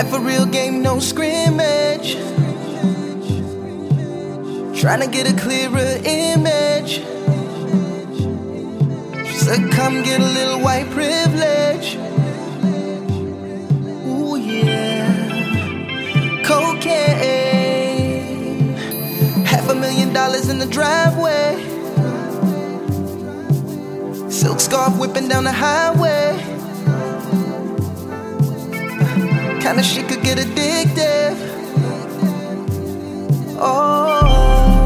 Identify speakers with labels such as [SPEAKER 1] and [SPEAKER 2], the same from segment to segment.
[SPEAKER 1] for real game, no scrimmage. Trying to get a clearer image. She said, come get a little white privilege. Ooh, yeah. Cocaine. $500,000 in the driveway. Silk scarf whipping down the highway. Kinda shit could get addictive. Oh,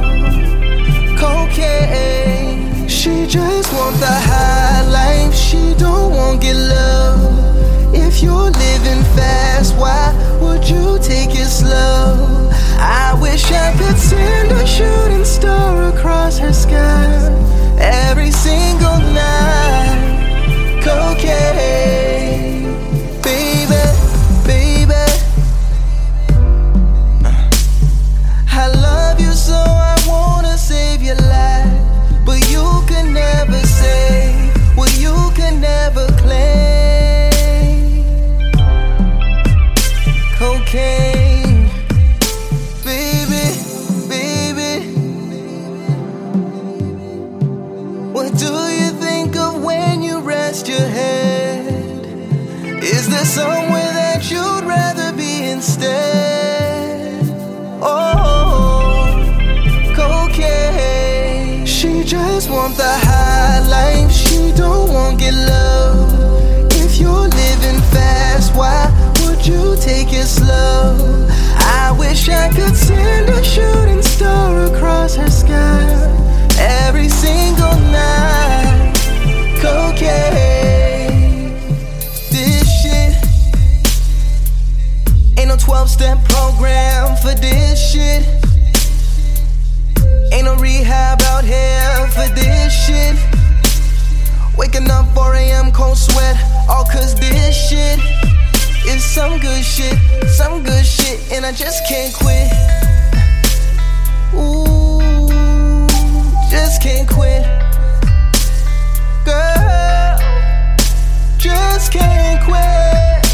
[SPEAKER 1] cocaine. She just want the high life. She don't want get love. If you're living fast, why would you take it slow? I wish I could send a shooting star across her sky every single night. Cocaine, baby, baby. I love you so I wanna save your life, but you can never save what you can never claim. Cocaine, baby, baby. What do you think of when you rest your head? Is there somewhere that you'd rather be instead? Oh, cocaine. She just want the high life. She don't want get love. If you're living fast, why would you take it slow? I wish I could send a shooting star across her sky every single night. Cocaine. This shit ain't no 12-step program for this shit. Ain't no rehab out here for this shit. Waking up 4 a.m. cold sweat, all cause this shit is some good shit, and I just can't quit. Ooh, just can't quit. Girl, just can't quit.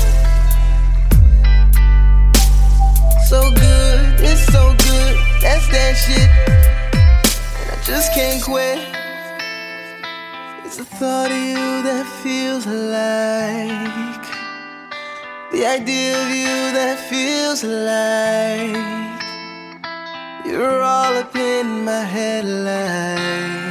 [SPEAKER 1] So good, it's so good, that's that shit, and I just can't quit. It's the thought of you that feels like, the idea of you that feels like you're all up in my head like